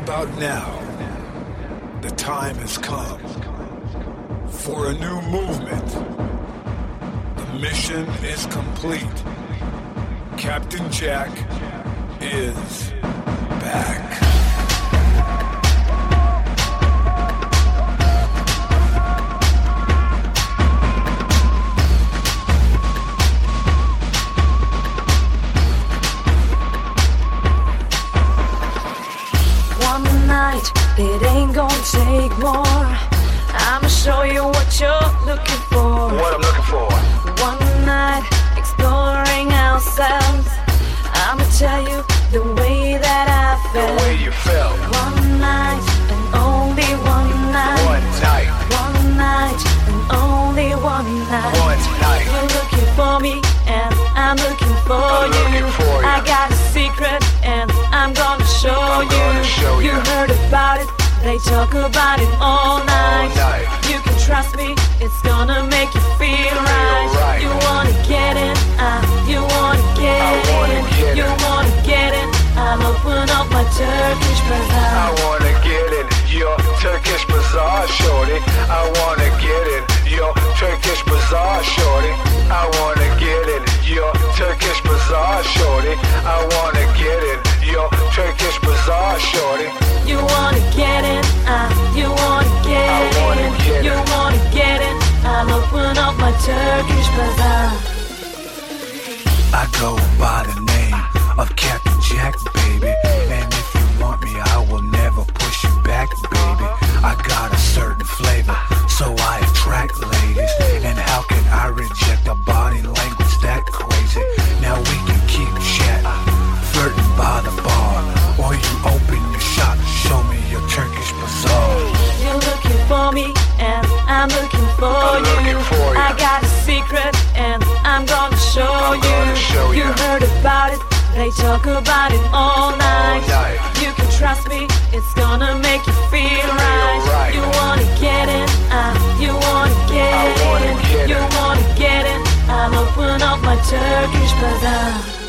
about now, the time has come for a new movement. The mission is complete. Captain Jack is back. It ain't gonna take more. I'ma show you what you're looking for. What I'm looking for. One night exploring ourselves. I'ma tell you the way that I felt. The way you felt. One night and only one night. One night. One night and only one night. One night. You're looking for me and I'm looking for I'm you. looking for you. I got a secret and I'm gonna show you. You heard about it, they talk about it all night. You can trust me, it's gonna make you feel right. You wanna get in, you wanna get in. You wanna get in, I'll open up my Turkish bazaar. I wanna get in your Turkish bazaar, shorty. I wanna get in your Turkish bazaar, shorty. I wanna get in your Turkish bazaar, shorty. I wanna get in your Turkish bazaar, shorty. You wanna get in, you wanna get in. You wanna get in, I'll open up my Turkish bazaar. I go by the name of Captain Jack, baby. And if you want me, I will never push you back, baby. I got a certain flavor, so I attract ladies. And how can I reject a body language that crazy? Now we can keep chatting, flirting by the bar, or you open your shop, show me your Turkish bazaar. You're looking for me, and I'm looking for you. I got a secret, and I'm gonna show you. You heard about it, they talk about it all night. You can trust me, it's gonna make you feel right. You wanna get in, you wanna get in. You wanna get in, I'll open up my Turkish bazaar.